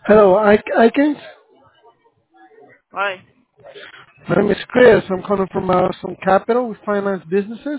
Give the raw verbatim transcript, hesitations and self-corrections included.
Hello, I, I can. Hi. My name is Chris. I'm calling from uh, some capital. We finance businesses.